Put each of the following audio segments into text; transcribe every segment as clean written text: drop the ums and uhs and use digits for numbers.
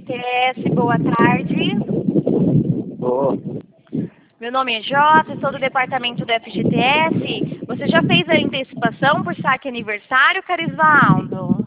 FGTS, boa tarde. Boa. Meu nome é Jota, sou do departamento do FGTS. Você já fez a antecipação por saque aniversário, Carisvaldo?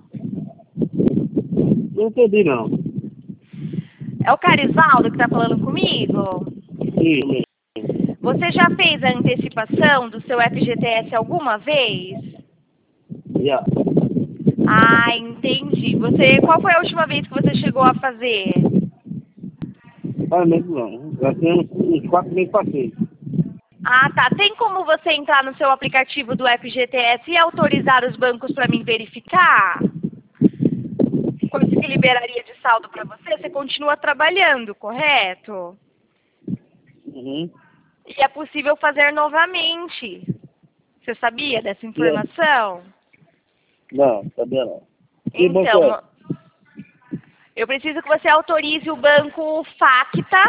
Não entendi, não. É o Carisvaldo que está falando comigo? Sim. Você já fez a antecipação do seu FGTS alguma vez? Já. Ah, entendi. Qual foi a última vez que você chegou a fazer? Faz mesmo não. Já tem uns 4 meses passei. Ah, tá. Tem como você entrar no seu aplicativo do FGTS e autorizar os bancos para mim verificar? Quanto que liberaria de saldo para você? Você continua trabalhando, correto? Uhum. E é possível fazer novamente. Você sabia dessa informação? Não, sabia não. Que banco é? Então, eu preciso que você autorize o banco Facta,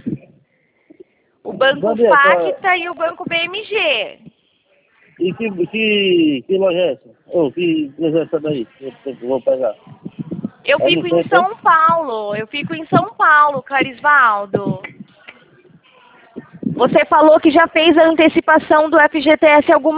o banco Cadê? Facta e o banco BMG. E que loja é essa? Que empresa é essa daí? Eu vou pegar. Eu É no fico em centro, São Paulo, Carisvaldo. Você falou que já fez a antecipação do FGTS alguma